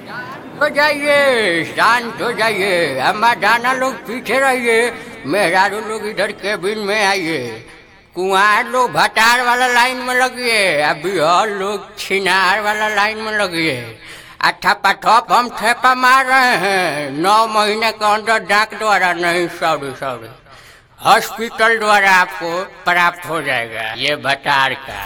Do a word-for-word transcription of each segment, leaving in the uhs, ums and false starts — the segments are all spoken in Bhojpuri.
हो जाइए, शांत हो जाइए। अम्मा जाना लोग पीछे रहिए, मेहरारू लोग इधर केबिन में आइए। कुंवार लोग भटार वाला लाइन में लगिए, अभी और लोग छिनार वाला लाइन में लगिए। अच्छा पठप हम ठेपा मार रहे हैं, नौ महीने के अंदर डाक द्वारा नहीं, सॉरी सॉरी हॉस्पिटल द्वारा आपको प्राप्त हो जाएगा ये भटार का।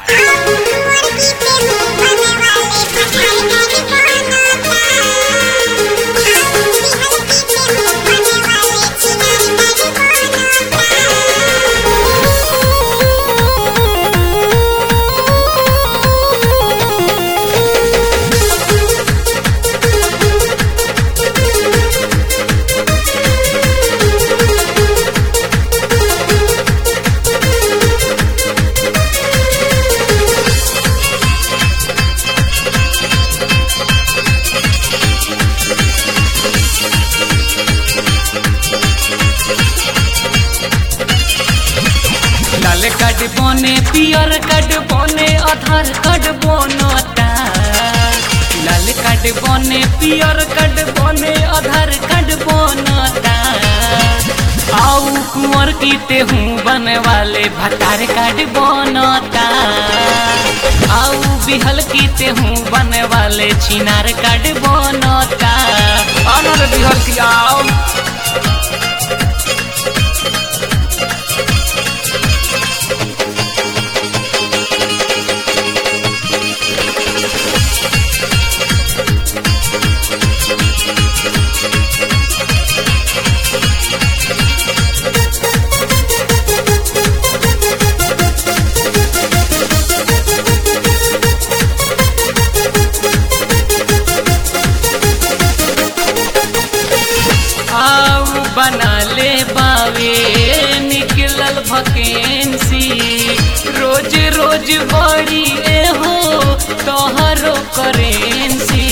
लाल कार्ड बने, पियर कार्ड बने, आधार कार्ड बनता। लाल कार्ड बने, पियर कार्ड बने, आधार कार्ड बनता। आऊ कुंवर कीते हूँ बने वाले भटार कार्ड बनता। आऊ बिहल कीते हूँ बने वाले छिनार कार्ड बनता। अनर बिहल की आओ बना ले बावे निकलल वैकेंसी। रोज रोज बड़ी ए हो तोहरो करेंसी।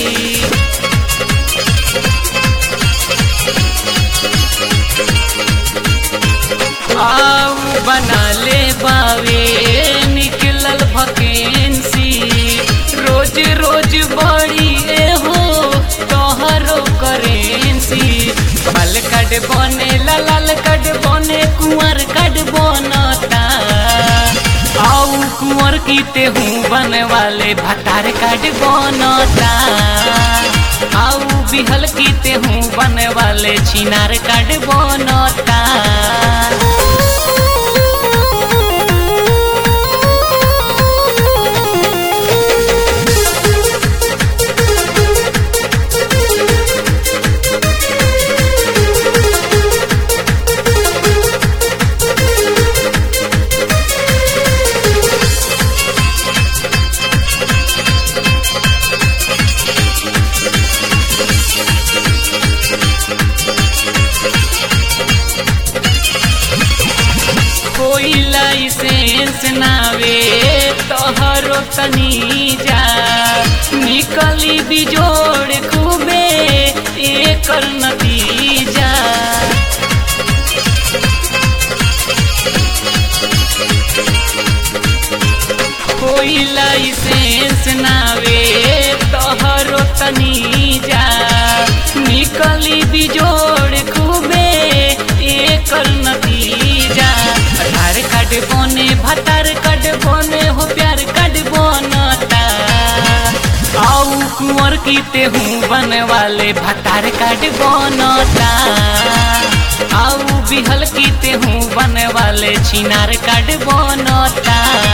आओ बना ले बावे निकलल वैकेंसी। रोज रोज बड़ी ए हो तोहरो करेंसी। बाल कार्ड बने, लाल कार्ड बने, कुंवर कार्ड बनता। आऊ कुंवर कीते हूँ बने वाले भटार कार्ड बनता। आऊ बिहल कीते हूँ बने वाले छिनार कार्ड बनता। कोई लाइसेंस नावे तोहरो तनी जा। निकली बिजोड़ खूबे एकर नतीजा। कोई लाइसेंस नावे तोहरो तनी जा। निकली बिजोड़ खूबे एकर नतीजा। आधार कार्ड बने, भटार कार्ड बने, हो प्यार कार्ड बनता। आऊ कुंवर कीते हूँ बने वाले भटार कार्ड बनता। आऊ बिहल कीते हूँ बने वाले छिनार कार्ड बनता।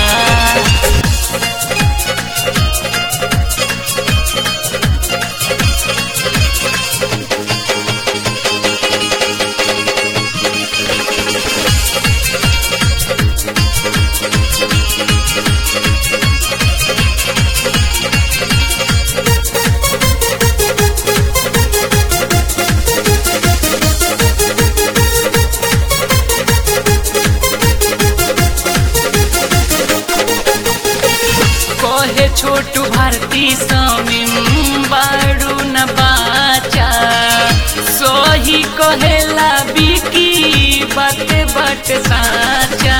छोटू भारती समीम बारू न बाचा। सोही कहेला बिकी बात बट साचा।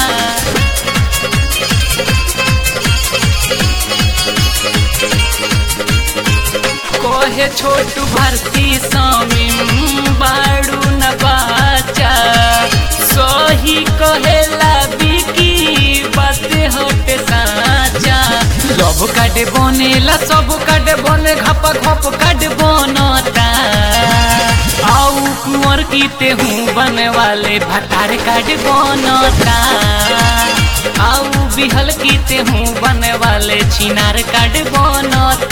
कहे छोटू भारती स्वामी बाड़ू न बाचा सही कहेला बिकी बात होते साचा लव कार्ड बनेला सब कार्ड बने घपा घप कार्ड बनता आउ कुंवर कीते हूँ बने वाले भतार कार्ड बनता आउ बिहल कीते हूँ बने वाले छिनार कार्ड बनता।